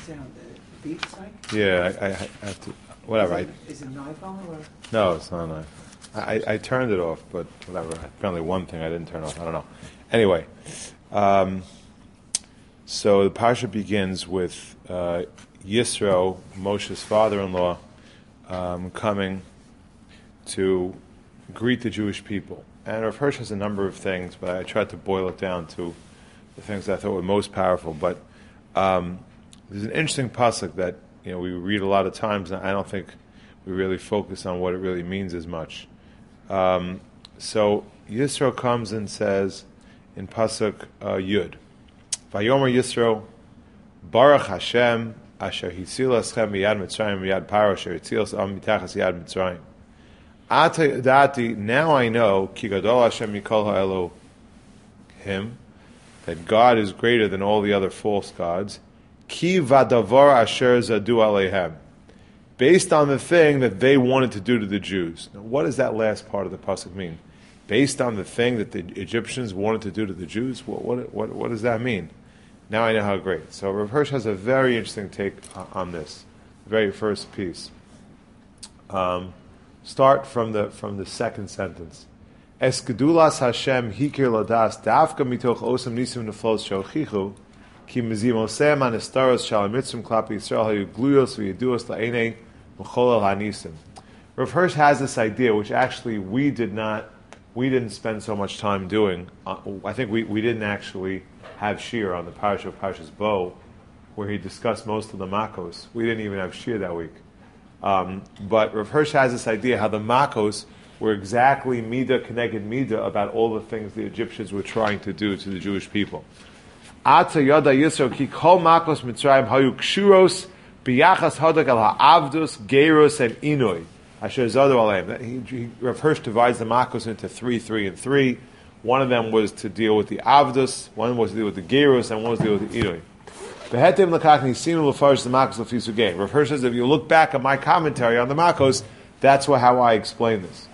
down? The beat site? Yeah, I have to. Whatever. Is it an iPhone or? No, it's not an iPhone. I turned it off, but whatever. Apparently, one thing I didn't turn off. I don't know. Anyway, so the parsha begins with Yisro, Moshe's father-in-law, coming to greet the Jewish people. And Rav Hirsch has a number of things, but I tried to boil it down to the things I thought were most powerful. But there's an interesting pasuk that we read a lot of times, and I don't think we really focus on what it really means as much. So Yisro comes and says in pasuk Yud, Vayomer Yisro, Baruch Hashem, Asher Hitzil Eschem miyad Mitzrayim miyad Paro, Asher Hitzil Am mitachas yad Mitzrayim. Ata Yadati, now I know, Ki Gadol Hashem Mikol Ha'Elohim, that God is greater than all the other false gods. Ki Vadavar Asher Zadu Aleihem, based on the thing that they wanted to do to the Jews. Now, what does that last part of the pasuk mean? Based on the thing that the Egyptians wanted to do to the Jews? What does that mean? Now I know how great. So Rav Hirsch has a very interesting take on this, the very first piece. Start from the second sentence. Es gedulas Hashem hikir ladas dafka mitoch osam nisim neflos shochichu ki mezimosem anistaros shalamitzum klapi Yisrael hayu gluyos v'yeduos la'enei m'cholel hanisim. Rav Hirsch has this idea, which actually we didn't spend so much time doing. I think we didn't actually have shir on the parasha of Parshas Bo, where he discussed most of the makos. We didn't even have shir that week. But Rav Hirsch has this idea how the makos were exactly midah keneged midah about all the things the Egyptians were trying to do to the Jewish people. Ata yada Yisro ki kol makos Mitzrayim hayu kshuros biyachas hadak al ha'avdus geiros and inoi asher zadu aleim. Rav Hirsch divides the makos into 3, 3, and 3. One of them was to deal with the avdus, one was to deal with the geiros, and one was to deal with the inoi. Behetim lekachni sinu lefarish the makos lefisu gay. Rav Hirsch says, if you look back at my commentary on the makos, that's how I explain this.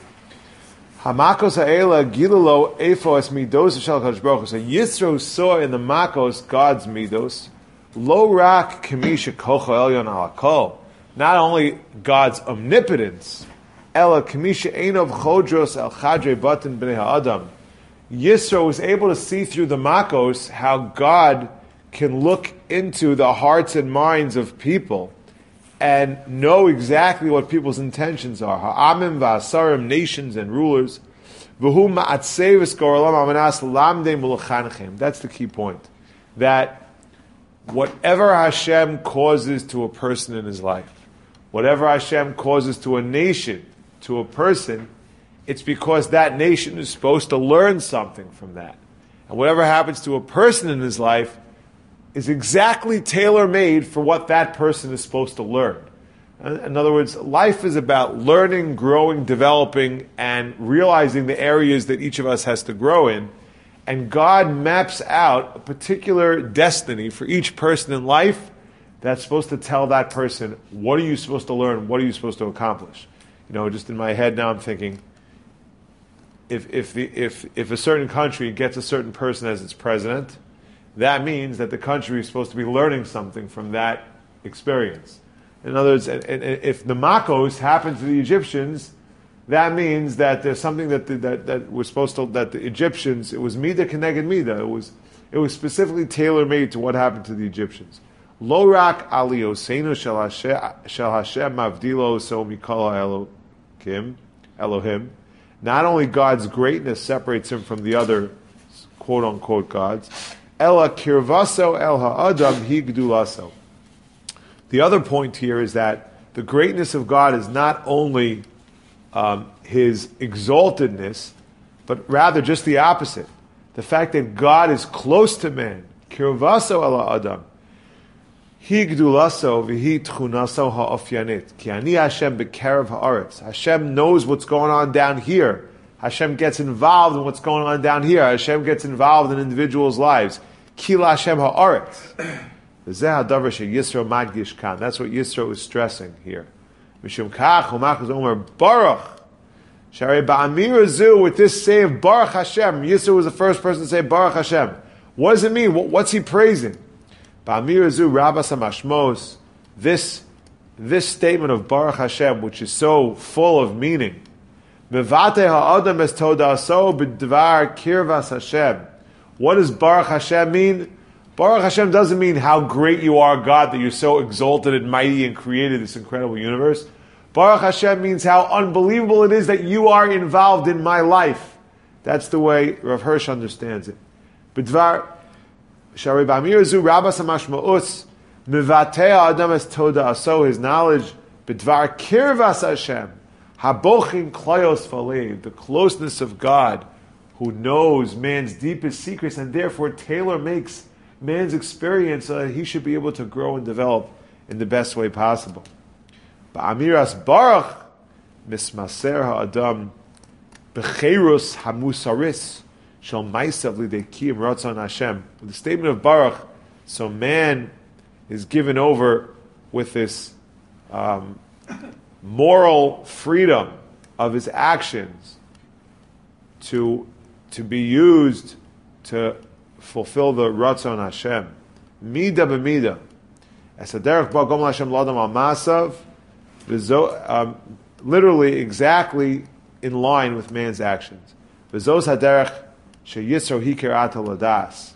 Hamakos ha'ela gilalo efo es midos shel Kadosh Baruch Hu. So Yisro saw in the makos God's midos, lo rak kamisha kocha elyon al kol. Not only God's omnipotence, ela kamisha einov chodros el chadrei batin bnei ha'adam. Yisro was able to see through the makos how God can look into the hearts and minds of people and know exactly what people's intentions are. Ha'amim va'asarim, nations and rulers. V'hu ma'atsevis goralam amanas lamdei mulachanchim. That's the key point. That whatever Hashem causes to a person in his life, whatever Hashem causes to a nation, to a person, it's because that nation is supposed to learn something from that. And whatever happens to a person in his life is exactly tailor-made for what that person is supposed to learn. In other words, life is about learning, growing, developing, and realizing the areas that each of us has to grow in. And God maps out a particular destiny for each person in life that's supposed to tell that person, what are you supposed to learn, what are you supposed to accomplish? Just in my head now I'm thinking, if a certain country gets a certain person as its president, that means that the country is supposed to be learning something from that experience. In other words, and if the makos happened to the Egyptians, that means that there's something that was supposed to, that the Egyptians, it was midah keneged midah. It was specifically tailor made to what happened to the Egyptians. Lo rak aliyosenu shel Hashem mavdilo so mikol Elohim. Not only God's greatness separates him from the other quote unquote gods. Ela kirvaso el ha'adam hi gdulaso. The other point here is that the greatness of God is not only his exaltedness, but rather just the opposite. The fact that God is close to man. Kirvaso el ha'adam hi gdulaso v'hi tchunaso ha'ofyanit. Ki ani Hashem b'kerev ha'aretz. Hashem knows what's going on down here. Hashem gets involved in what's going on down here. Hashem gets involved in individuals' lives. Kila Hashem ha'aretz. That's what Yisro is stressing here. Mishum kach u'machaz omer Baruch. Shari ba'amir zu, with this say of Baruch Hashem. Yisro was the first person to say Baruch Hashem. What does it mean? What's he praising? Ba'amir zu Rabbas HaMashmos, this statement of Baruch Hashem, which is so full of meaning, Mevate ha'adam es todaso b'dvar kirvas Hashem. What does Baruch Hashem mean? Baruch Hashem doesn't mean how great you are, God, that you're so exalted and mighty and created this incredible universe. Baruch Hashem means how unbelievable it is that you are involved in my life. That's the way Rav Hirsch understands it. B'dvar Shari Ba'amir zu Rabbas HaMashma'us Mevate ha'adam es todaso, his knowledge b'dvar kirvas Hashem. Habochin klayos falev, the closeness of God, who knows man's deepest secrets and therefore tailor makes man's experience so that he should be able to grow and develop in the best way possible. Ba'amiras Baruch mismaser ha'adam b'cheirus hamusaris shel maisav lidei ratzon Hashem. With the statement of Baruch, so man is given over with this moral freedom of his actions to be used to fulfill the Ratzon Hashem. Mida b'mida. As haderech ba gom Hashem l'adam al masav, literally exactly in line with man's actions. V'zos haderech sheyisro hikir ladas.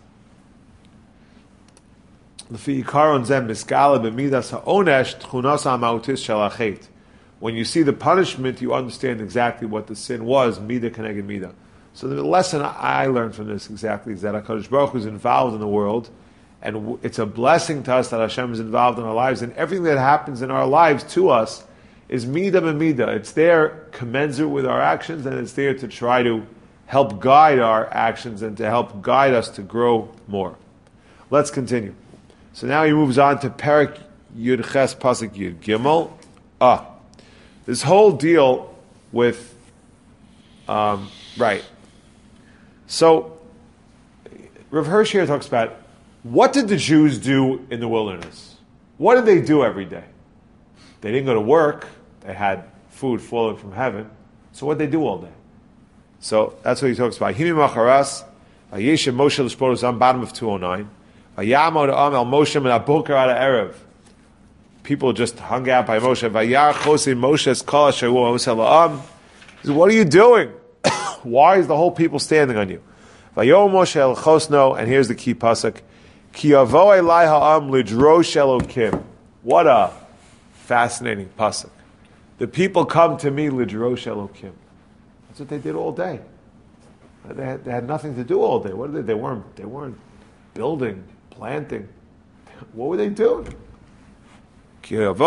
L'fi yikaron zem miskala b'midas ha'onesh tchunas ha'mautis shel hachet. When you see the punishment, you understand exactly what the sin was, mida keneged mida. So the lesson I learned from this exactly is that HaKadosh Baruch Hu is involved in the world, and it's a blessing to us that Hashem is involved in our lives, and everything that happens in our lives to us is mida b'mida. It's there commensurate with our actions, and it's there to try to help guide our actions and to help guide us to grow more. Let's continue. So now he moves on to Perak Yud Ches Pasuk Yud Gimel. This whole deal with, right. So, Rav Hirsch here talks about, what did the Jews do in the wilderness? What did they do every day? They didn't go to work. They had food falling from heaven. So what did they do all day? So, that's what he talks about. Himi macharas, Vayeshem Moshe l'shporos on bottom of 209. Vayamo da'am el Moshe min ha'boker ad ha'erev. People just hung out by Moshe. Vayar chosei Moshe's kol asher hu ha'oseh la'am. He says, what are you doing? Why is the whole people standing on you? Vayom Moshe el chosno, and here's the key pasuk. Ki yavo elai ha'am lidrosh elokim. What a fascinating pasuk. The people come to me lidrosh elokim. That's what they did all day. They had nothing to do all day. What did they? They weren't building, planting. What were they doing? Says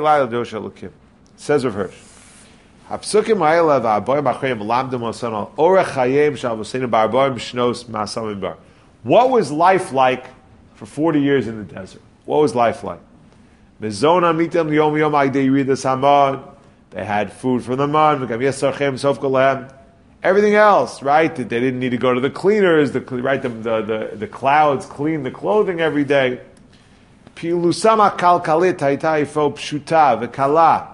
Rav Hirsch. What was life like for 40 years in the desert? What was life like? They had food from the man. Everything else, right? They didn't need to go to the cleaners. The clouds clean the clothing every day. Pilusama kalkalit haitaifo pshuta v'kala.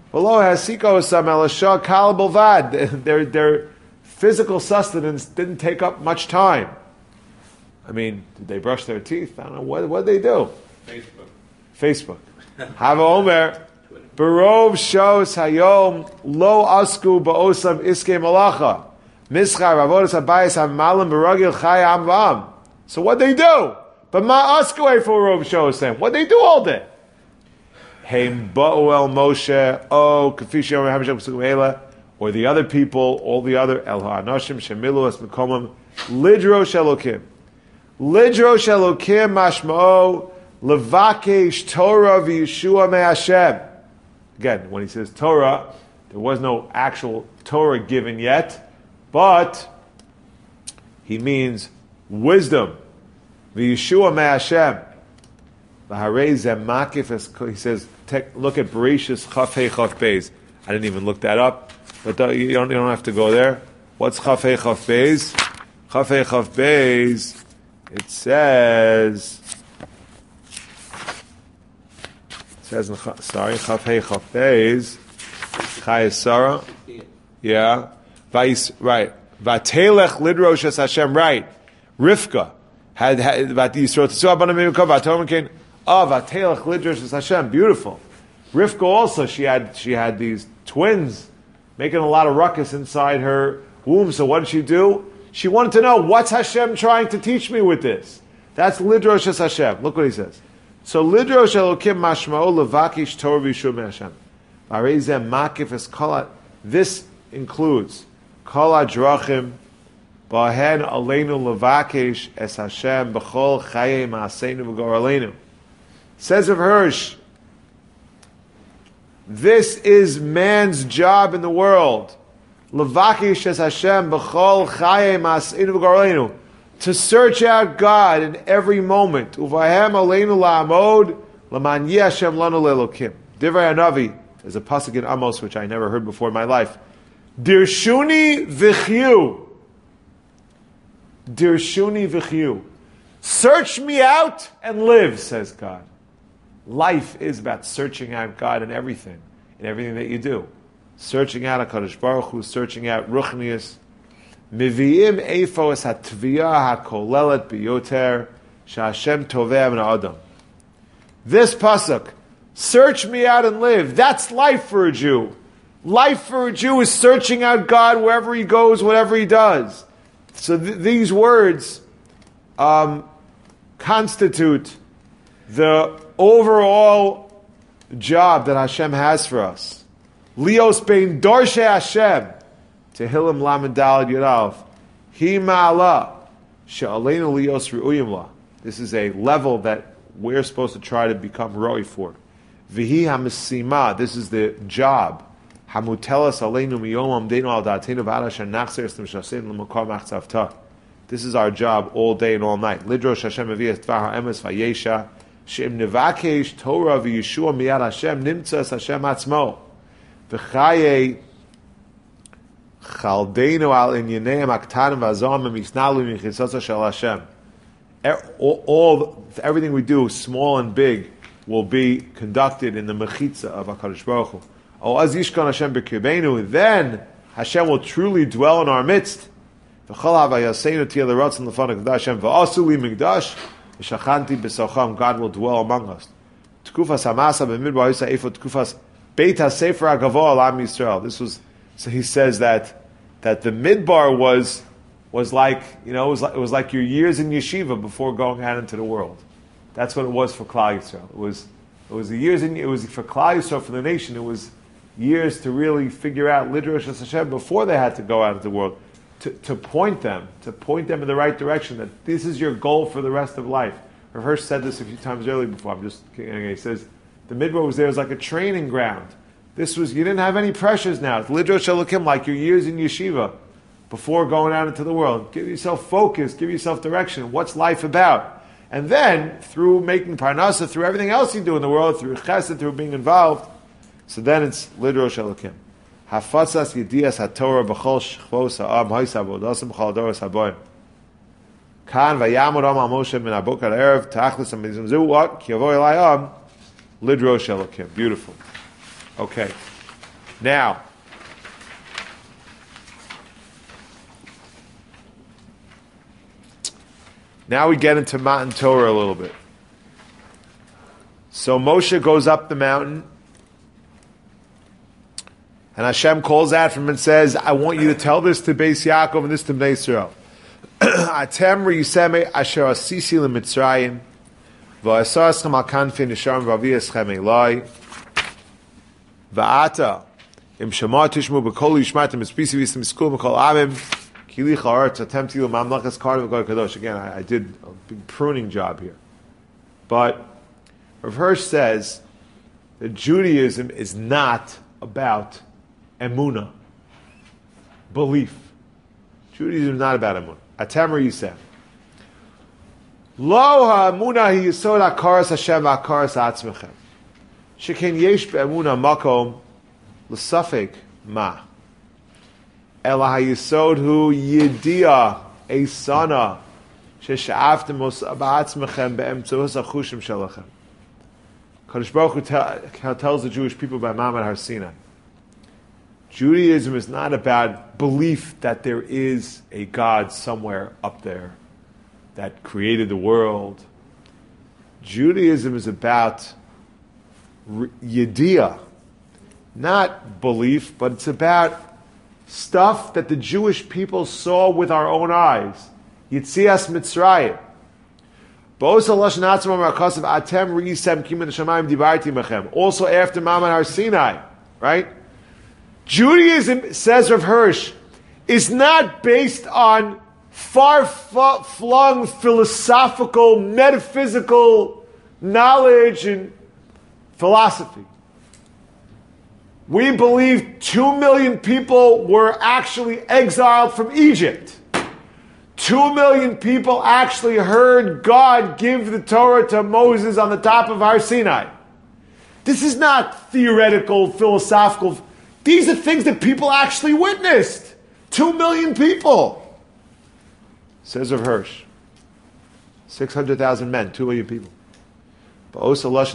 Their physical sustenance didn't take up much time. I mean, did they brush their teeth? I don't know. What did they do? Facebook. Hava Omer. Barov shows hayom lo asku ba'osam iske malacha. Mischar avodas habayis hamalim baragil chayam vam. So what they do? But ma asku for Rov shows them. What they do all day? Heim ba'u el Moshe o kafish yom hamisham sukuela, or the other people, all the other el ha'anoshim shemilu es mekomam lidro shelokim mashmao levakesh Torah v'Yeshua me Hashem. Again, when he says Torah, there was no actual Torah given yet, but he means wisdom. V'Yeshua me Hashem. He says, look at Bereshis Chaf Hei Chaf Beis. I didn't even look that up, but you don't have to go there. What's Chaf Hei Chaf Beis? Chaf Hei Chaf Beis, it says Chaf Hei Chaf Beis, Chayes Sarah, right. Vatelech Lidrosh Es Hashem, right. Rivka had about the Yisrael Tzuah Bana Mimikov V'Atom Kain V'Atelach Lidrosh Es Hashem. Beautiful. Rivka also, she had these twins making a lot of ruckus inside her womb. So what did she do? She wanted to know, what's Hashem trying to teach me with this? That's Lidrosh Es Hashem. Look what he says. So Lidrosh Elokim Mashma'o Levakish Torah V'Yishur Me'Hashem. V'Arezeh Makif Es Kol. This includes Kol HaDrachim B'Ahen Aleinu Levakish Es Hashem B'Chol Chayei Ma'aseinu V'Gor Aleinu. Says of Hirsch, this is man's job in the world. Levakish Es Hashem B'Chol Chayei Ma'aseinu V'Gor Aleinu. To search out God in every moment. Uvahem aleinu la'amod l'man yi Hashem lanu le'elokim. Divrei Hanavi, there's a pasuk in Amos which I never heard before in my life. Dirshuni v'chyu. Dirshuni v'chyu. Search me out and live, says God. Life is about searching out God in everything that you do. Searching out HaKadosh Baruch Hu, searching out Ruchnius. Miviim eifo es hatviyah hakolelet biyoter sha'Hashem toveh min ha'adam. This pasuk, search me out and live. That's life for a Jew. Life for a Jew is searching out God wherever he goes, whatever he does. So these words constitute the overall job that Hashem has for us. Lios bein dorshe Hashem. Tehillim Lamed Daled Yud Hi Ma'ala She'aleinu Lios Re'uyim La. This is a level that we're supposed to try to become roi for. V'hi HaMesima. This is the job. Hamutelas Aleinu Miyom Amdeinu Al Da'atenu V'Ad Asher Nachzer Estem Shasein L'Makor Machzavta. This is our job all day and all night. Lidrosh Hashem Aviyas Dvar HaEmes Vayesha She'im Nevakesh Torah V'Yeshua Miyad Hashem Nimtzas Hashem Atzmo V'Chayei Chaldeinu al inyaneim aktanim v'azom misnalu michitzotza shel Hashem. Everything we do, small and big, will be conducted in the mechitza of HaKadosh Baruch Hu. O az yishkan Hashem b'kirbeinu, then Hashem will truly dwell in our midst. V'chol havayaseinu tiyah l'rotzen l'fanei k'dash Hashem v'asu li migdash v'shachanti b'socham. God will dwell among us. Tkufas hamasa b'midbar yisa efo tkufas beit ha-sefer ha'gavo al am Yisrael. This was. So he says that the midbar was like, it was like your years in yeshiva before going out into the world. That's what it was for Klal Yisrael. It was the years it was for Klal Yisrael, for the nation. It was years to really figure out Lidrosh Es Hashem before they had to go out into the world, to point them in the right direction. That this is your goal for the rest of life. Rav Hirsch said this a few times earlier before. He says the midbar was there as like a training ground. This was, you didn't have any pressures now. It's Lidrosh Elokim, like your years in yeshiva before going out into the world. Give yourself focus, give yourself direction. What's life about? And then, through making parnasa, through everything else you do in the world, through chesed, through being involved, so then it's Lidrosh Elokim. Hafatzas yediyas haTorah b'chol shchvos ha'am ha'isa b'odasam b'chol adoros haboyim. Kan v'yamod am al Moshe min abok al erev ta'achlis amizim zu what ki yavo elayam Lidrosh Elokim. Beautiful. Okay, now we get into Matan Torah a little bit. So Moshe goes up the mountain, and Hashem calls out from him and says, I want you to tell this to Beis Yaakov and this to Bnei Yisrael. Atem riyuseme asher asisi l'mitzrayim v'asaschem al kanfi nisharim v'aviyaschem elai Va'ata im shema tishmu b'kol yishmatim espisi v'istim skul b'kol amim kili cha'aretz atem tilu mamlachas karnav v'kol kadosh. Again, I did a big pruning job here. But Rav Hirsch says that Judaism is not about emunah, belief. Judaism is not about emunah. Atamar Yisem. Lo ha'emunah hi yisod ha'karas Hashem v'ha'karas ha'atzmechem. Shekin yesh be'emunah makom l'safek ma. Ela ha'yisod hu yidiyah eisana shesha'aftem ba'atzmechem be'emtzuhos ha'chushim shelachem. Kadosh Baruch Hu tells the Jewish people by Ma'amad Har Sinai, Judaism is not about belief that there is a God somewhere up there. that created the world. Judaism is about yediyah, not belief, but it's about stuff that the Jewish people saw with our own eyes. Yitzias Mitzrayim. Also after Maman Har Sinai, right? Judaism, says Rav Hirsch, is not based on far-flung philosophical, metaphysical knowledge and philosophy. We believe 2 million people were actually exiled from Egypt. 2 million people actually heard God give the Torah to Moses on the top of Har Sinai. This is not theoretical, philosophical. These are things that people actually witnessed. 2 million people. Says Rav Hirsch. 600,000 men, 2 million people. Al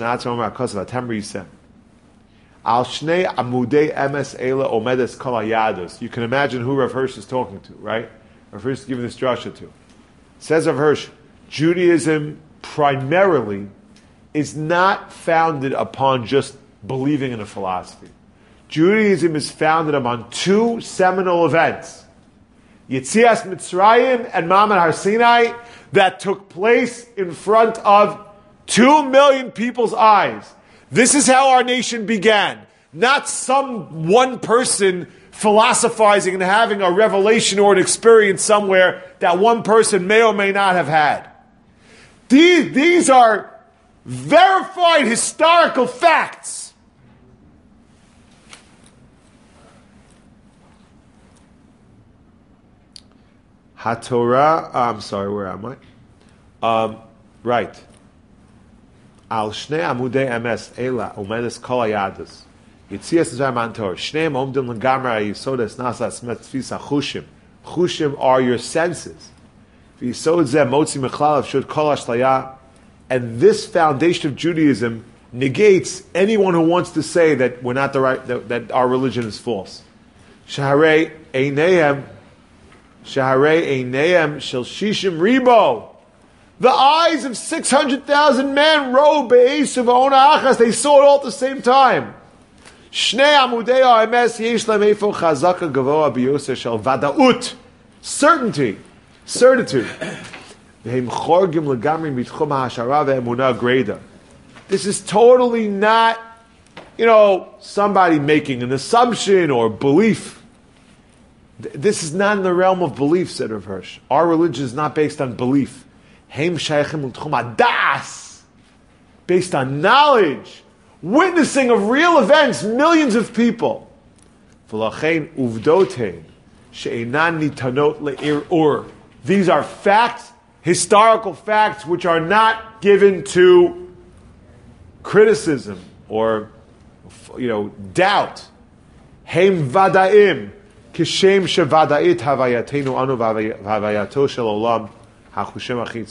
Shnei Amudei Emes Eila Omedes Kol Hayadus. You can imagine who Rav Hirsch is talking to, right? Rav Hirsch is giving this drasha to. Says Rav Hirsch, Judaism primarily is not founded upon just believing in a philosophy. Judaism is founded upon 2 seminal events. Yitzias Mitzrayim and Maman Har Sinai that took place in front of 2 million people's eyes. This is how our nation began. Not some one person philosophizing and having a revelation or an experience somewhere that one person may or may not have had. These are verified historical facts. HaTorah, I'm sorry, where am I? Right. Al Shnei Amudei Emes Eila Omedes Kol Hayadus. Yitzias Mitzrayim Man Torah. Shneim Omdim L'Gamra Yisodes Nasas Metzvisa Chushim. Chushim are your senses. V'Yisod Zeh Motzi Mechlal Shud Kol Ashlaya. And this foundation of Judaism negates anyone who wants to say that we're not the right, that our religion is false. Shaharei Einayim Shel Shishim Ribo. The eyes of 600,000 men rode be'esuv ha'ona achas. They saw it all at the same time. Shnei amudei ha'emes yesh lem efo chazaka gavoa b'yoseh shel vadaut. Certainty. Certitude. V'hem chorgim legamri mitchum ha'ashara ve'emunah greda. This is totally not, somebody making an assumption or belief. This is not in the realm of belief, said Rav Hirsch. Our religion is not based on belief. Based on knowledge, witnessing of real events, millions of people. These are facts, historical facts, which are not given to criticism or doubt. Heim vadaim kishem shevadait havayatenu anu v'havayato shel olam. These should be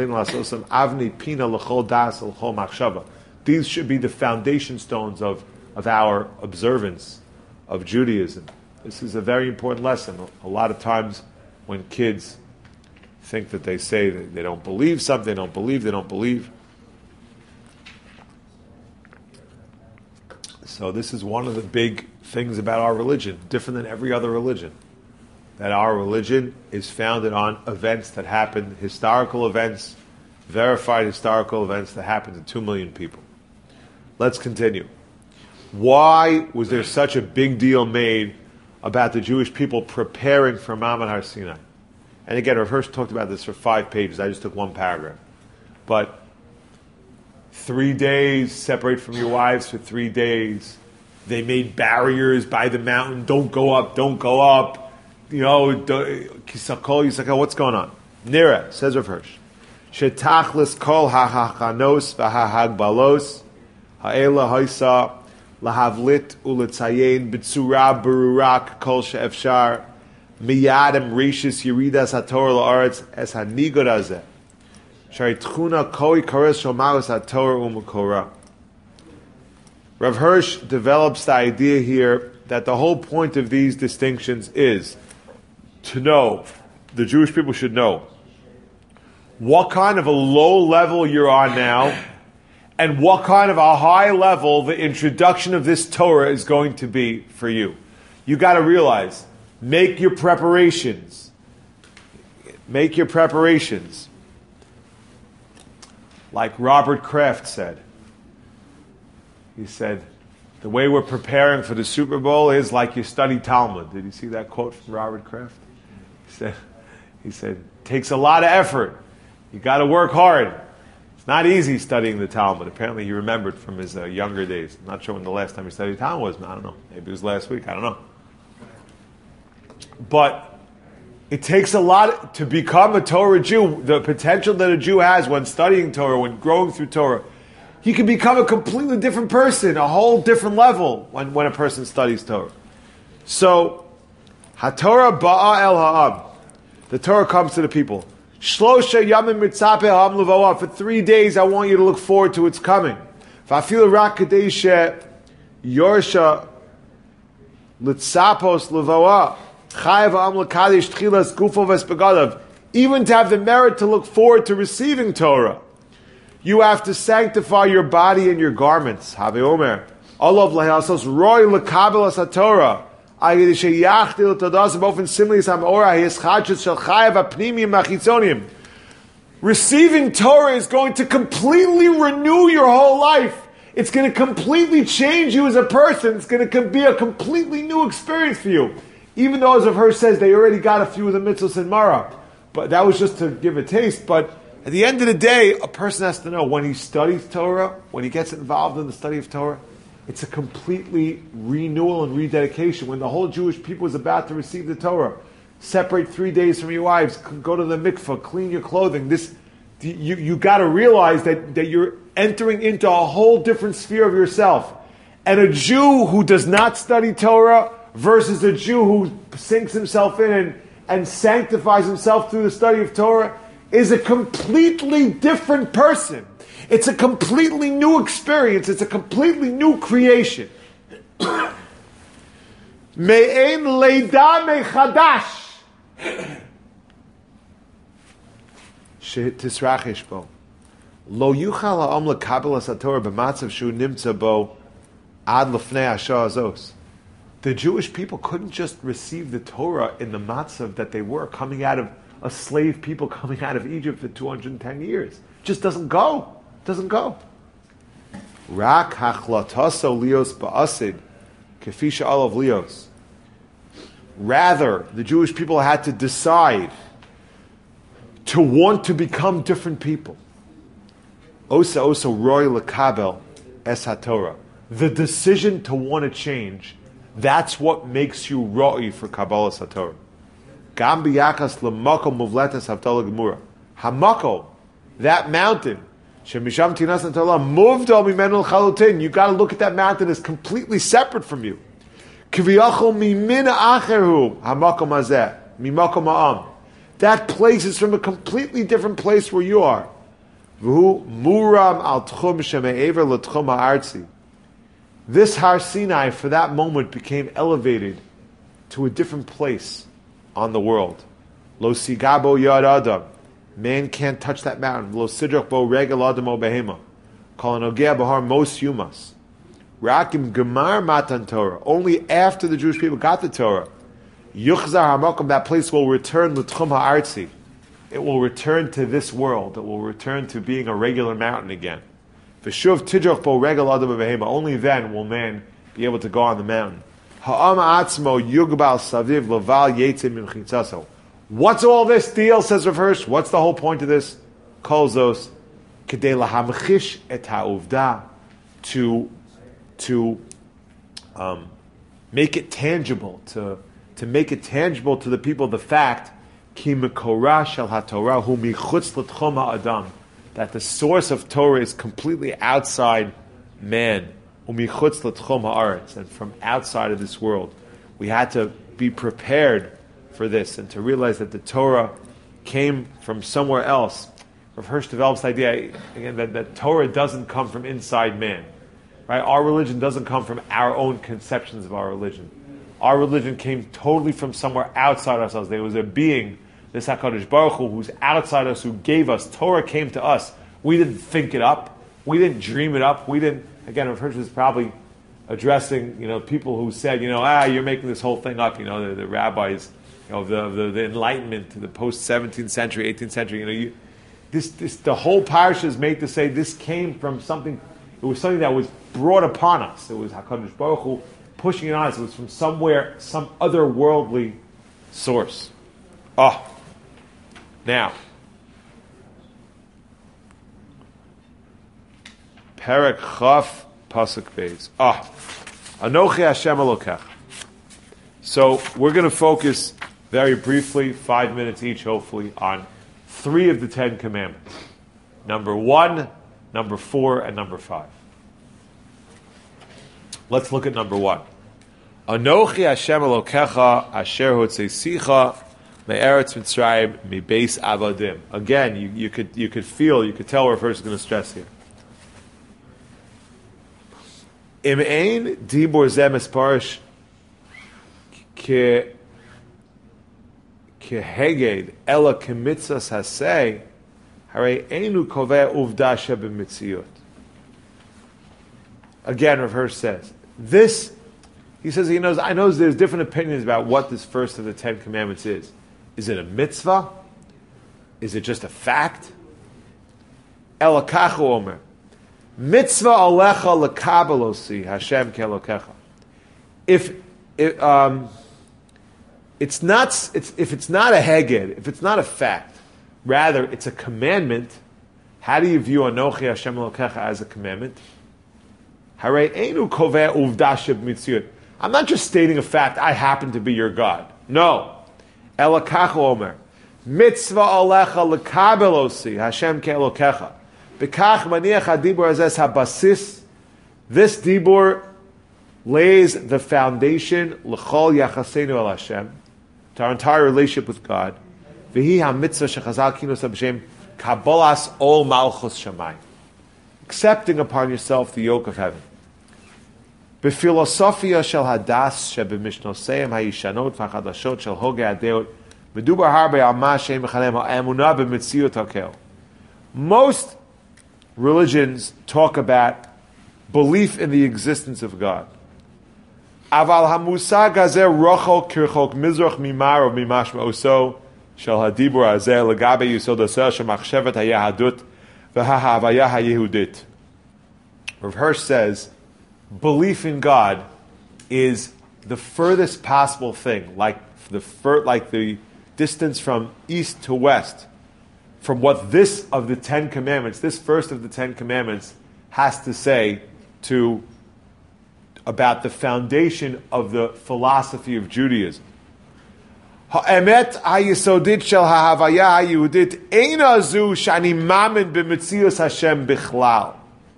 the foundation stones of our observance of Judaism. This is a very important lesson. A lot of times when kids think that they say that they don't believe something, they don't believe. So this is one of the big things about our religion, different than every other religion. That our religion is founded on events that happened, historical events, verified historical events that happened to 2 million people. Let's continue. Why was there such a big deal made about the Jewish people preparing for Maman Har Sinai? And again, Rav Hirsch talked about this for 5 pages. I just took 1 paragraph. But 3 days, separate from your wives for 3 days. They made barriers by the mountain. Don't go up. What's going on? Nira, says Rav Hirsch. Shetachlis kol ha'hachanos v'ha'hagbalos ha'ela ha'isa lahavlit uletzayin b'tzura berurak kol she'efshar miyadem rishis yiridas ha'torah la'aretz es ha'nigod hazeh shari tchuna koi kares shomaros ha'torah u'makora. Rav Hirsch develops the idea here that the whole point of these distinctions is to know, the Jewish people should know, what kind of a low level you're on now, and what kind of a high level the introduction of this Torah is going to be for you. You got to realize, make your preparations. Make your preparations. Like Robert Kraft said. He said, the way we're preparing for the Super Bowl is like you study Talmud. Did you see that quote from Robert Kraft? He said, it takes a lot of effort. You got to work hard. It's not easy studying the Talmud. Apparently he remembered from his younger days. I'm not sure when the last time he studied Talmud was. I don't know. Maybe it was last week. I don't know. But it takes a lot to become a Torah Jew. The potential that a Jew has when studying Torah, when growing through Torah, he can become a completely different person, a whole different level when a person studies Torah. So, HaTorah ba'a el ha'am. The Torah comes to the people. Shlosha yamim mitzape ha'am leva'ah. For 3 days I want you to look forward to its coming. Va'afil rak kadei she yorsha litzapos leva'ah. Chayav ha'am l'kadesh tchilas gufo v'espegadav. Even to have the merit to look forward to receiving Torah, you have to sanctify your body and your garments. Have Omer. Olav lahasos roy lekabel as haTorah. Ayid sheyachtil todas bofen simli sam ora hischadshus shel chayav apnimim machitzonim. Receiving Torah is going to completely renew your whole life. It's going to completely change you as a person. It's going to be a completely new experience for you. Even though, as Rav Hirsch says, they already got a few of the mitzvahs in Mara. But that was just to give a taste. But at the end of the day, a person has to know when he studies Torah, when he gets involved in the study of Torah, it's a completely renewal and rededication. When the whole Jewish people is about to receive the Torah, separate 3 days from your wives, go to the mikveh, clean your clothing. You got to realize that you're entering into a whole different sphere of yourself. And a Jew who does not study Torah versus a Jew who sinks himself in and sanctifies himself through the study of Torah is a completely different person. It's a completely new experience. It's a completely new creation. Me'en leida mechadash. She'tisrachesh bo. Lo yuchal ha'am lekabel as haTorah b'matzav shu nimtza bo ad lefnei hashah azos. The Jewish people couldn't just receive the Torah in the matzav that they were, coming out of a slave people coming out of Egypt for 210 years. It just doesn't go. It doesn't go. Rak hachlataso lios ba'asid kefisha olav lios. Rather, the Jewish people had to decide to want to become different people. Osa roy lekabel es haTorah. The decision to want to change, that's what makes you ro'i for Kabbalah HaTorah. Gam b'yachas l'makom muvletas havdalah gemura. Hamakom, that mountain, shemisham tinas Torah moved al mimenu l'chalutin. You got to look at that mountain as completely separate from you. Kiviyachol mimin acherhu hamakom hazeh mimakom ha'am. That place is from a completely different place where you are. V'hu muram al tchum sheme'ever l'tchum ha'artzi. This Har Sinai, for that moment, became elevated to a different place on the world. Lo sigabo yad adam. Man can't touch that mountain. Lo sidroch bo regel adam o behema. Kol anogea bahar mos yumas. Rakim gemar matan Torah. Only after the Jewish people got the Torah, yuchzar hamakom, that place will return l'tchum ha'artzi. It will return to this world. It will return to being a regular mountain again. V'shuv tidroch bo regel adam o behema. Only then will man be able to go on the mountain. Ha'am atzmo yugbal saviv laval yetzim mimchitzaso. What's all this deal, says Rav Hirsch? What's the whole point of this? Kol zos kedei lahamchish et ha'uvda, to make it tangible, to make it tangible to the people, the fact ki mekora shel haTorah hu michutz l'tchom ha'adam, that the source of Torah is completely outside man, umichutz l'tchom ha'aretz, and from outside of this world. We had to be prepared for this and to realize that the Torah came from somewhere else. Rav Hirsch develops the idea again that Torah doesn't come from inside man. Right? Our religion doesn't come from our own conceptions of our religion. Our religion came totally from somewhere outside ourselves. There was a being this HaKadosh Baruch Hu, who's outside us, who gave us, Torah came to us. We didn't think it up. We didn't dream it up. We didn't, again, Rav Hirsch was probably addressing, people who said, you're making this whole thing up, the rabbis, the Enlightenment, the post-17th century, 18th century, the whole parsha is made to say this came from something, it was something that was brought upon us. It was HaKadosh Baruch Hu pushing it on us. It was from somewhere, some otherworldly source. Now, Perek Chaf Pasuk Beis. Anochi Hashem Elokech. So we're going to focus very briefly, 5 minutes each, hopefully, on 3 of the 10 commandments. Number 1, number 4, and number 5. Let's look at number 1. Anochi Hashem Elokecha Asher Hotzeisicha Me'eretz Mitzrayim Mibeis Avadim. Again, you could tell where first is going to stress here. Im ein dibor zeh misparish keheged ela kemitzas hasei harei einu koveh uvda shebemitziyot. Again, Rav Hirsch says this. He says I knows there's different opinions about what this first of the 10 commandments is. Is it a mitzvah? Is it just a fact? Ela kachu omer. Mitzvah alecha lekabelosi Hashem kelokecha. If it's not a heged, if it's not a fact, rather it's a commandment. How do you view Anochi Hashem Elokecha as a commandment? Harei einu koveh uvda sheb'mitziut. I'm not just stating a fact. I happen to be your God. No. Elakachu omer. Mitzvah alecha lekabelosi Hashem kelokecha. B'kach maniach hadibur azes habasis. This dibur lays the foundation l'chol yachasenu el Hashem, to our entire relationship with God. V'hi ha-mitzvah shechazal kinos ha-b'shem kabolas ol malchus shamayim, accepting upon yourself the yoke of heaven. B'filosophia shel hadas sheb'mishnoseim ha-yishanot v'chadashot shel hogei hadeot medubar harbe al ma she'em mechanem ha-emunah b'mitziut hakel. Most religions talk about belief in the existence of God. Aval hamusag hazeh rochol kirchok mizrach mimar or mimashma oso shel hadibur hazeh legabe yisod aseh shemachshevet hayahadut v'hahavaya hayehudit. Rav Hirsch says, belief in God is the furthest possible thing, like the distance from east to west, from what this of the 10 commandments, this first of the 10 commandments, has to say about the foundation of the philosophy of Judaism. Ha'emet ha'yisodit shel ha'havaya ha'yehudit eina zu shani mamin b'metzius Hashem bichlal.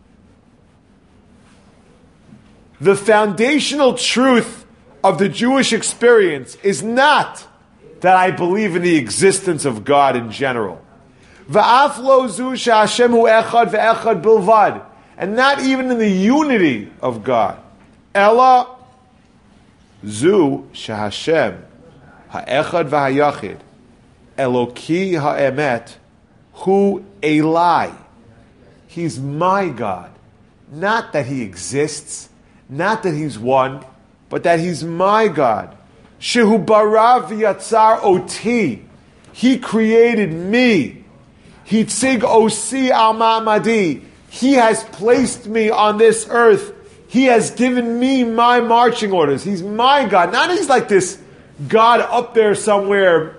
The foundational truth of the Jewish experience is not that I believe in the existence of God in general. V'af lo zu she'Hashem hu echad ve'echad bilvad. And not even in the unity of God. Ella zu she'Hashem ha'echad v'hayachid Eloki ha'emet hu Elai. He's my God. Not that he exists, not that he's one, but that he's my God. Shehu bara v'yatzar oti. He created me. Hitzig osi al ma'amadi. He has placed me on this earth. He has given me my marching orders. He's my God. Not he's like this God up there somewhere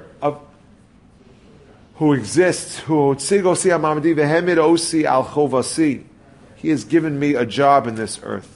who exists. Who hitzig osi al ma'amadi v'hemid osi al chovasi. He has given me a job in this earth.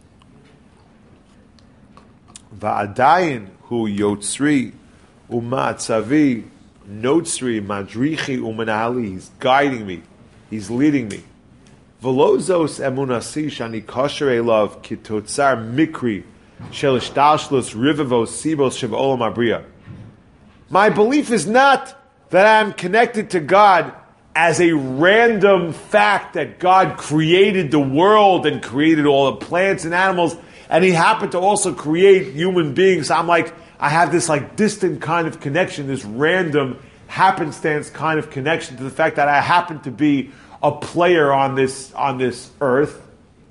Va'adayin hu yotzri u'ma'atzavi notzri madrichi u'manali. He's guiding me. He's leading me. Velozos emunasi shani kosher elav kitotzar mikri shel ishtalshlos rivavos sibos shevolam abriya. My belief is not that I am connected to God as a random fact that God created the world and created all the plants and animals, and he happened to also create human beings. I'm like, I have this like distant kind of connection, this random happenstance kind of connection to the fact that I happen to be a player on this earth.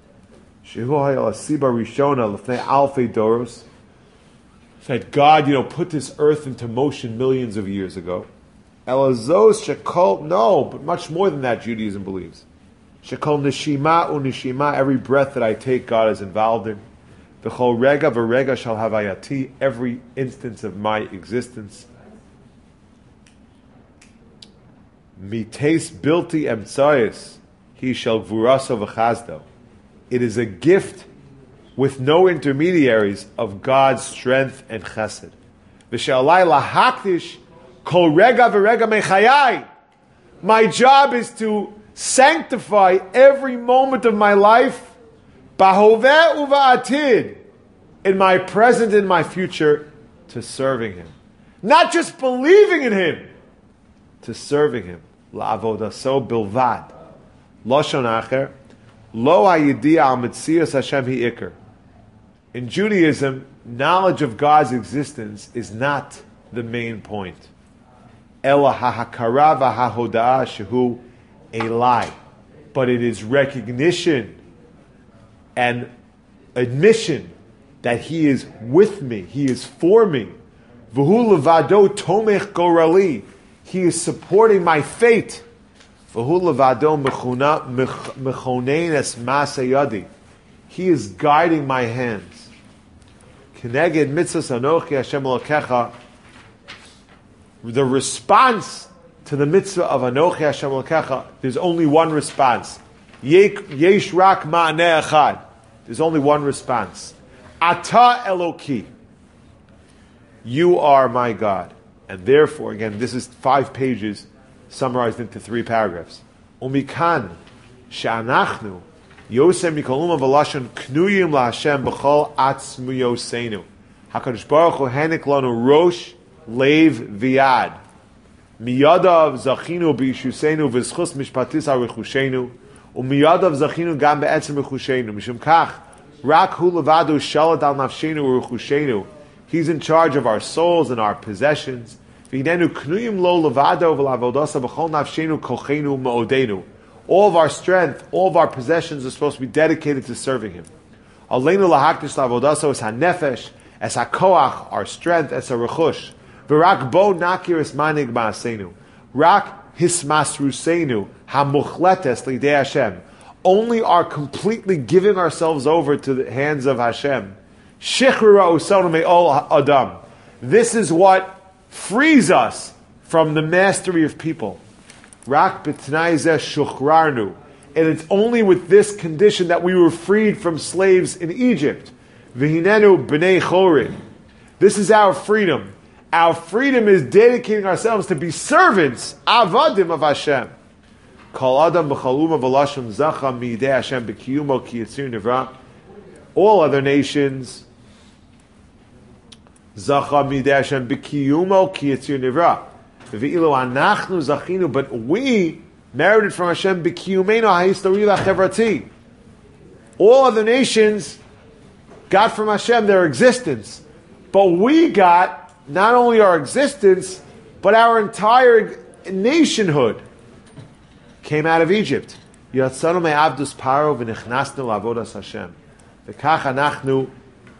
That God, put this earth into motion millions of years ago. No, but much more than that, Judaism believes. Shekol nishima unishima, every breath that I take, God is involved in. V'chol rega v'rega shal havayati, every instance of my existence. Mites bilti emtsayis, he shall gvuraso v'chazdo. It is a gift with no intermediaries of God's strength and chesed. V'shalai lahakdish kol rega v'rega mechayai. My job is to sanctify every moment of my life, bahoveh uva'atid, in my present and my future, to serving Him. Not just believing in Him, to serving Him. La'avodaso bilvad. Lashon acher, lo ha'yediah al metzias Hashem hi'ikr. In Judaism, knowledge of God's existence is not the main point. Ela ha'hakara v'ha'hoda'ah shehu elai. But it is recognition and admission that He is with me, He is for me. V'hu levado tomech gorali. He is supporting my fate. V'hu levado mechonein es masayadi. He is guiding my hands. Keneged mitzvahs anochi Hashem Elokecha. The response to the mitzvah of Anochi Hashem Elokecha, there's only one response. Yesh rak ma'aneh echad. There's only one response. Ata Eloki. You are my God. And therefore, again, this is 5 pages summarized into 3 paragraphs. Umikan she'anachnu Yosem mikoluma v'lashon knuyim laHashem b'chol atzmu yoseinu. HaKadosh Baruch Hu henik lanu rosh leiv v'yad. Miyadav zachinu b'yishuseinu v'zchus mishpatis ha'rechushenu u'miyadav zachinu gam be'etzem rechushenu. Mishum kach rak hu levadu shalat al nafshenu u'rechushenu. He's in charge of our souls and our possessions. V'hinenu knuyim lo levado v'lavodasa b'chol nafshenu kochenu ma'odenu. All of our strength, all of our possessions are supposed to be dedicated to serving Him. Aleinu lahakdish lavodaso es hanefesh, es hakoach, our strength, es harechush. V'rak bo nakir es manig ma'asenu. Rak hismasruseinu hamuchletes lidei Hashem. Only our completely giving ourselves over to the hands of Hashem. Shichrura usonu me'ol adam. This is what frees us from the mastery of people. Rak b'tnai zeh shuchrarnu. And it's only with this condition that we were freed from slaves in Egypt. V'hinenu b'nei chorin. This is our freedom. Our freedom is dedicating ourselves to be servants, avadim of Hashem. Kol adam b'chaluma v'lashon zacha mi'idei Hashem b'kiyumo ki yitzir nivra. All other nations, zacha mi'idei Hashem b'kiyumo ki yitzir nivra. But we merited from Hashem b'kiyumeinu ha'histori la'chevrati. All other nations got from Hashem their existence, but we got not only our existence, but our entire nationhood came out of Egypt. Yatzanu me'avdus paro v'nichnasnu la'avodas Hashem. V'kach anachnu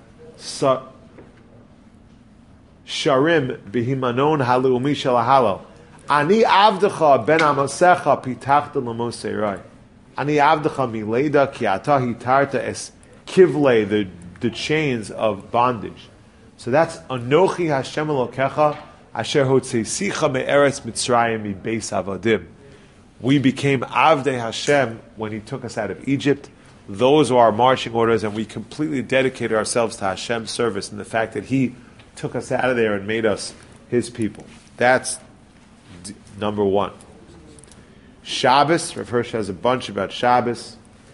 Sharim bihimanon halumi shel halal. Ani avdecha ben amasecha pitachta l'moseirai. Ani avdecha mileda ki ata hitarta es kivle, the chains of bondage. So that's Anochi Hashem Elokecha asher hotzeisicha me'eretz Mitzrayim mi beis avadim. We became Avdei Hashem when He took us out of Egypt. Those are our marching orders, and we completely dedicated ourselves to Hashem's service and the fact that He took us out of there and made us His people. That's number 1. Shabbos, Rav Hirsch has a bunch about Shabbos.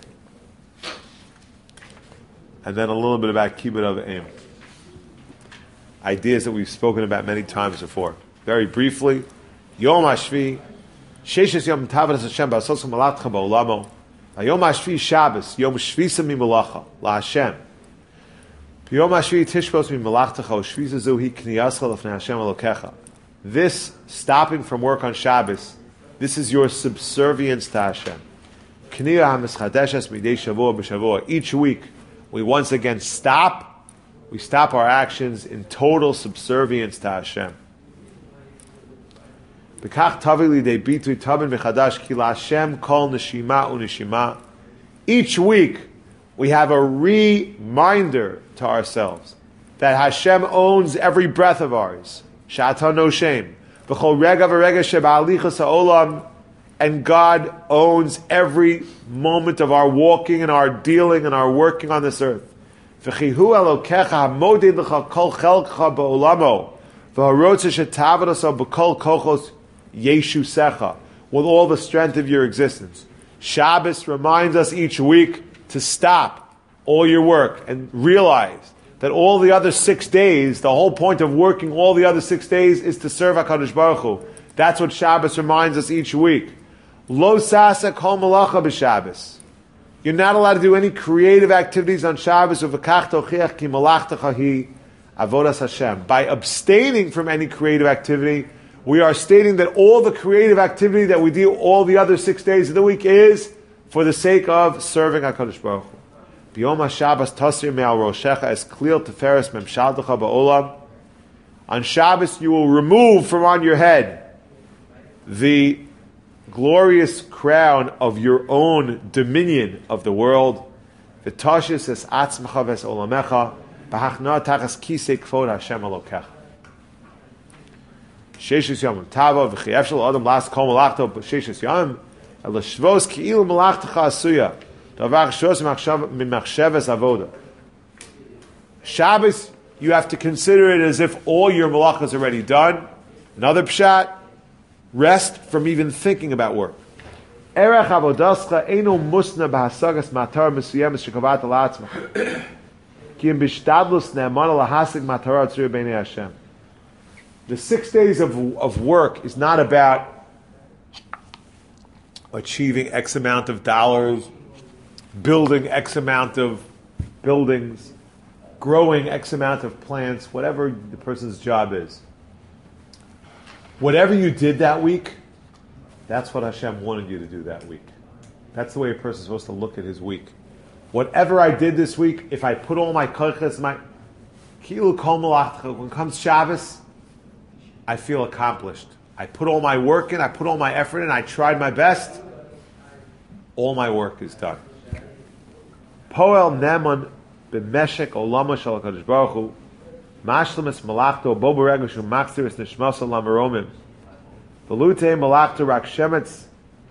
And then a little bit about Kibbud Av V'Em. Ideas that we've spoken about many times before. Very briefly, Yom HaShvi, Sheishes Yom Tavadas Hashem Ba'asosu Malatcha Ba'olamo. Yom HaShvi Shabbos, Yom Shvisa Mi Malacha, La Hashem. Yom HaShvi Tishbos Mi Malachtecha, Shvisa Zu Hi Kniyascha L'fnei Hashem Elokecha. this stopping from work on Shabbos, this is your subservience to Hashem. Each week, we once again stop. We stop our actions in total subservience to Hashem. Each week, we have a reminder to ourselves that Hashem owns every breath of ours. Sha'ata no shem. And God owns every moment of our walking and our dealing and our working on this earth. With all the strength of your existence. Shabbos reminds us each week to stop all your work and realize that all the other 6 days, the whole point of working all the other 6 days is to serve HaKadosh Baruch Hu. That's what Shabbos reminds us each week. Lo sasa kol malacha b'Shabbos. You're not allowed to do any creative activities on Shabbos. Uv'kach tochiach ki malachtecha hi avodas Hashem. By abstaining from any creative activity, we are stating that all the creative activity that we do all the other 6 days of the week is for the sake of serving HaKadosh Baruch Hu. B'yom HaShabbos tasir me'al roshecha es klil teferes memshaltecha ba'olam. On Shabbos you will remove from on your head the glorious crown of your own dominion of the world. V'tashis es atzmecha ves olamecha b'hachna tachas kisei kvod Hashem Elokecha. Sheshis yomim tava v'chiyef shel adam las kol malachto b'sheshis yomim elashvos ki'ilu malachtecha asuya davar shos mimachsheves avoda. Shabbos, you have to consider it as if all your malach is already done. Another pshat, rest from even thinking about work. Erech avodascha eino musna b'hasagas matar mesuyemes shekavat alatzmach ki im b'shtadlus ne'eman lahasig matar atzur b'nei Hashem. The 6 days of work is not about achieving X amount of dollars, building X amount of buildings, growing X amount of plants, whatever the person's job is. Whatever you did that week, that's what Hashem wanted you to do that week. That's the way a person's supposed to look at his week. Whatever I did this week, if I put all my koiches, my kilu kol malachta, when comes Shabbos, I feel accomplished. I put all my work in, I put all my effort in, I tried my best. All my work is done. Poel neman b'meshek olama shel HaKadosh Baruch Hu mashlemes malachto bo b'regel shu machzir es nishmasa lamaromim v'lutei malachto rak shemetz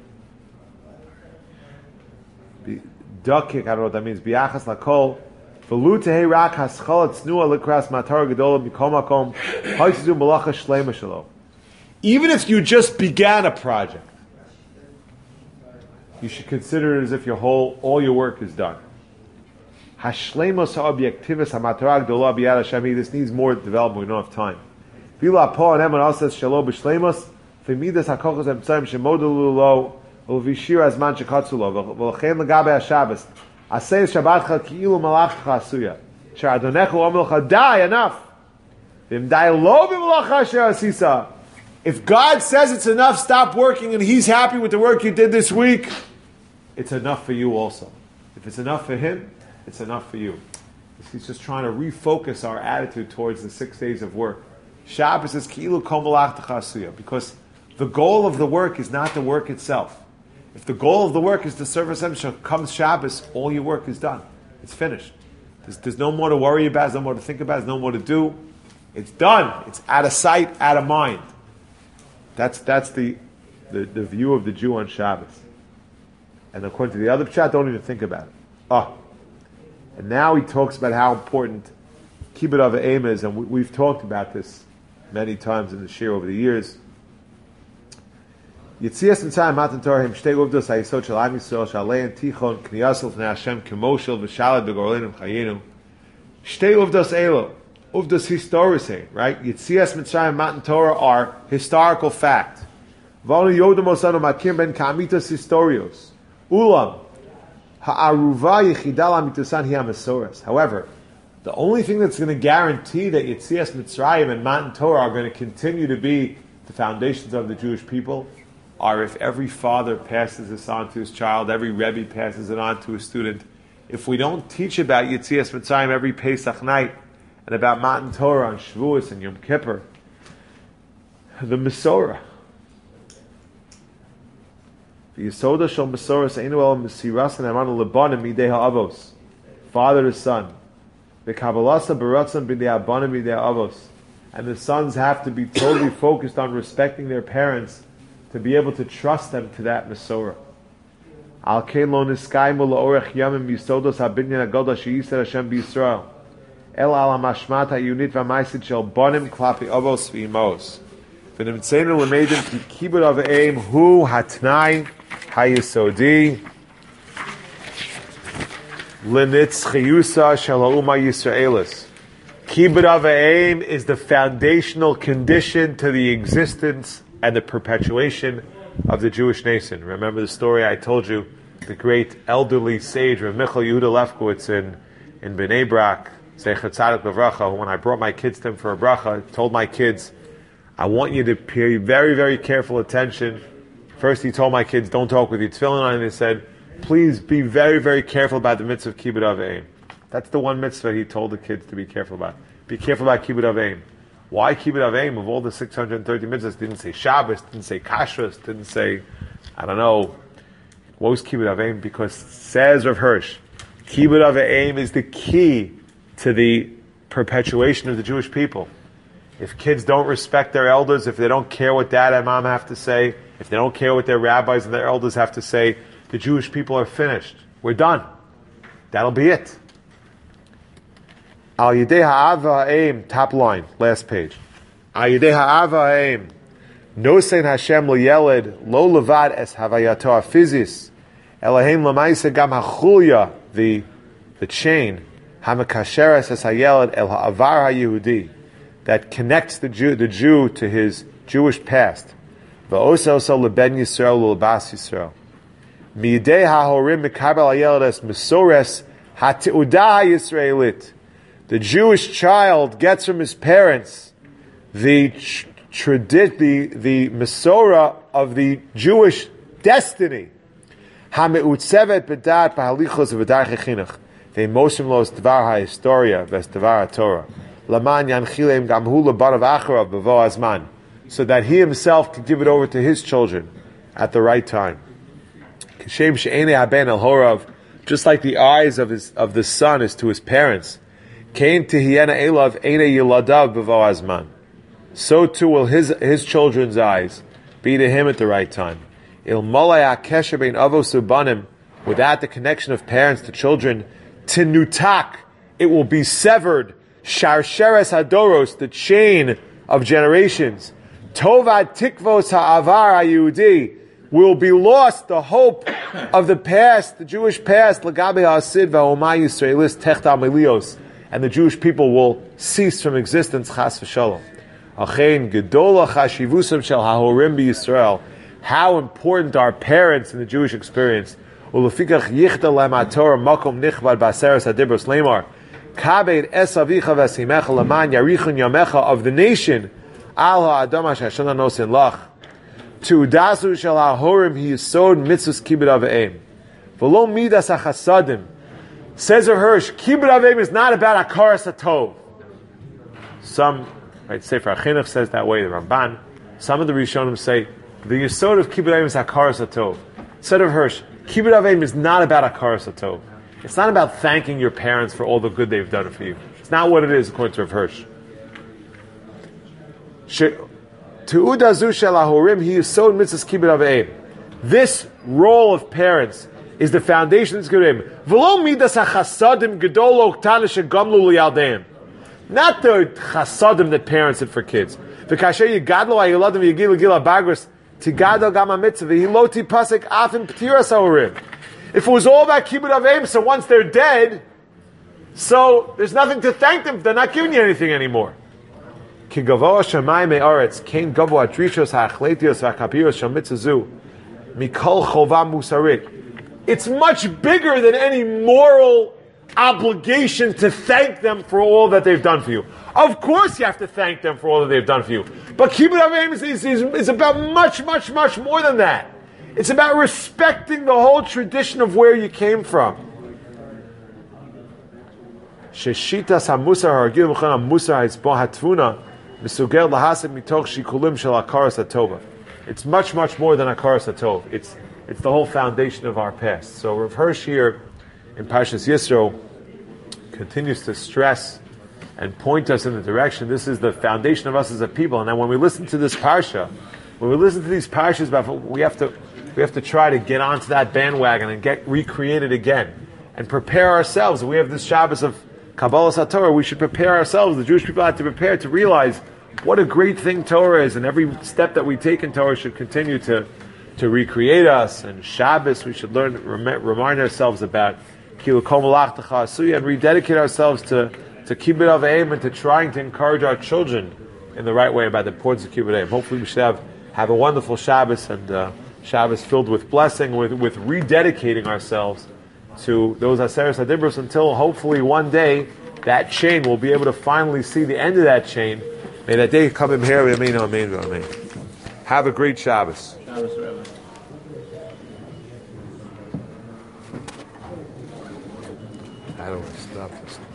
dakik, I don't know what that means, biachas lakol v'lutei rak haschal tznuah likras matar gedolah mikom makom haisizu malacha shlema shelo. Even if you just began a project, you should consider it as if all your work is done. Hashlemos ha'objektivus ha'matara gdolah b'yad Hashem. This needs more development. We don't have time. V'ila po anem and says shalom b'shlemos v'midas ha'kochos emtzayim shemodulu lo v'vishir azman shekatzu lo v'l'chein l'gabe ha'shabbos asay shabbatcha ki'ilu malachcha asuya sh'adonechu omelcha die enough v'imdai lo b'malacha asher asisa. If God says it's enough, stop working, and He's happy with the work you did this week, it's enough for you also. If it's enough for Him, it's enough for you. He's just trying to refocus our attitude towards the 6 days of work. Shabbos is ki'ilu kol malachta asuya, because the goal of the work is not the work itself. If the goal of the work is to serve Hashem, comes Shabbos, all your work is done. It's finished. There's no more to worry about, there's no more to think about, there's no more to do. It's done. It's out of sight, out of mind. That's the view of the Jew on Shabbos. And according to the other pshat, don't even think about it. And now he talks about how important kibbud av v'eim is, and we've talked about this many times in the shir over the years. Yitzias Mitzrayim matan Torah him shtei uvdos ha'yisod shel Am Yisrael shalein tichon kniyasel v'nei Hashem k'moshel v'shalad b'gorleinu v'chayenu. Shtei uvdos elo. Uvdos historisei, right? Yitzias Mitzrayim matan Torah are historical fact. V'onu yodem osanu makim ben ka'amitos historios. Ulam. However, the only thing that's going to guarantee that Yitzias Mitzrayim and Matan Torah are going to continue to be the foundations of the Jewish people are if every father passes this on to his child, every Rebbe passes it on to his student. If we don't teach about Yetzias Mitzrayim every Pesach night and about Matan Torah on Shavuos and Yom Kippur, the Mesorah, the Yisoda Shel Mesorah Einu El Mesiras and Amanu Lebanim Midei Ha'avos, father to son, the Kabbalasa Baratzim B'nei Abanim Midei Ha'avos, and the sons have to be totally focused on respecting their parents to be able to trust them to that Mesorah. Al Kein Lo Niskaimu La'orech Yamim Yisodos HaBinyan HaGodol She'Yisrael Hashem B'Yisrael El Al HaMashmat HaYunit VaMaisid Shel Banim Klapi Avos V'Imos V'Nimtzeinu L'Meidim Ki Kibud Av'Eim Hu Hatnai HaYisodi L'Nitzchiyusa Shel HaUma Yisraelis. Kibud Av'Eim is the foundational condition to the existence and the perpetuation of the Jewish nation. Remember the story I told you, the great elderly sage Rav Michal Yehuda Lefkowitz in Bnei Brak, Zecher Tzadik Levracha, when I brought my kids to him for a bracha, told my kids, I want you to pay very, very careful attention. First he told my kids, don't talk with your tefillin on, and he said, please be very, very careful about the mitzvah of Kibud Av'Eim. That's the one mitzvah he told the kids to be careful about. Be careful about Kibud Av'Eim. Why Kibud Av'Eim? Of all the 630 mitzvahs, didn't say Shabbos, didn't say Kashrus, didn't say, I don't know, what was Kibud Av'Eim? Because says Rav Hirsch, Kibud Av'Eim is the key to the perpetuation of the Jewish people. If kids don't respect their elders, if they don't care what dad and mom have to say, if they don't care what their rabbis and their elders have to say, the Jewish people are finished. We're done. That'll be it. Al Yidei Ha'ava Ha'eim, top line, last page. Al Yidei Ha'ava Ha'eim, Nosein Hashem L'Yeled, Lo Levad Es Havayato HaFizis, Elohim L'Maisa Gam HaChulya, the chain, HaMekasheres Es HaYeled El Ha'avar HaYehudi, that connects the Jew to his Jewish past. V'osa osa L'ben Yisrael L'Bas Yisrael. Mi'yidei HaHorim Mekabel HaYeled Es Mesores HaTeudah HaYisraelit. The Jewish child gets from his parents the Mesorah of the Jewish destiny. Hameutzevet bedat b'halichos v'darchei chinuch. Ve'mosim los dvar ha'historia v'es dvar ha'torah. Laman yanchilem gam hu lebarav acharav b'vo azman. So that he himself can give it over to his children at the right time. Kishem she'enei haben el horav. Just like the eyes of the son is to his parents. Kain tihiena elav ene yiladav b'vo azman. So too will his children's eyes be to him at the right time. Il molay akesher bein avos ubanim, without the connection of parents to children, tinutak, it will be severed. Sharsheres hadoros, the chain of generations. Tovad tikvos ha'avar ha'yehudi, will be lost, the hope of the past, the Jewish past. L'gabe ha'asid v'homai yisraelis techta melios. And the Jewish people will cease from existence, chas v'shalom. Achein gedola chashivusam shel hahorim b'Yisrael. How important are parents in the Jewish experience? Ulefikach yichda lem haTorah makom nichbad b'aseres hadibros lemar. Kabed es avicha v'asimecha leman yarichun yamecha, of the nation. Al ha'adam ha'shashana nosin lach. Tu'udasu shel hahorim hi yisod mitzvus kibud av'eim. V'lo midas ha'chasadim. Says Rav Hirsch, Kibud Av'Eim is not about Hakaras HaTov. Some, right, Sefer HaChinuch says that way, the Ramban. Some of the Rishonim say, the Yesod of Kibud Av'Eim is Hakaras HaTov. Said Rav Hirsch, Kibud Av'Eim is not about Hakaras HaTov. It's not about thanking your parents for all the good they've done for you. It's not what it is, according to Rav Hirsch. Te'udazu shel hahorim hi yesod mitzvahs Kibud Av'Eim. This role of parents is the foundation that's good. V'lo midas hachasadim gedolo ktana shegamlu liyaldeim. Not the chasadim that parents did for kids. V'kasher yigadlo ha'yoladim yigilu gila bagros tigadol gam ha'mitzvah v'hilo tipasek afim p'tiras ha'orim. If it was all about Kibud Av'Eim, so once they're dead, so there's nothing to thank them. They're not giving you anything anymore. Ki gavoa shamayim me'aretz kein gavoa drishos ha'achletios v'akapiros shal mitzvah mikol chova musarit. It's much bigger than any moral obligation to thank them for all that they've done for you. Of course you have to thank them for all that they've done for you. But Kibbud Av V'em is about much, much, much more than that. It's about respecting the whole tradition of where you came from. Sheshitas hamusar hargil v'chan hamusar ha'izbah hatvuna misugel lahasek mitoch shikulim shel hakaras hatova. It's much, much more than hakaras hatov. It's the whole foundation of our past. So Rav Hirsch here in Parshas Yisro continues to stress and point us in the direction. This is the foundation of us as a people. And then when we listen to this parsha, when we listen to these parshas, we have to try to get onto that bandwagon and get recreated again and prepare ourselves. We have this Shabbos of Kabbalah HaTorah. We should prepare ourselves. The Jewish people have to prepare to realize what a great thing Torah is, and every step that we take in Torah should continue to recreate us. And Shabbos, we should remind ourselves about Kilu Kol Malachtecha Asuya, and rededicate ourselves to Kibbud Av V'em and to trying to encourage our children in the right way about the importance of Kibbud Av V'em. Hopefully we should have a wonderful Shabbos, and Shabbos filled with blessing, with rededicating ourselves to those Aseres HaDibros, until hopefully one day that chain will be able to finally see the end of that chain. May that day come in here. Amen, amen, amen. Have a great Shabbos. Shabbos, Rebbe. I don't want to stop this.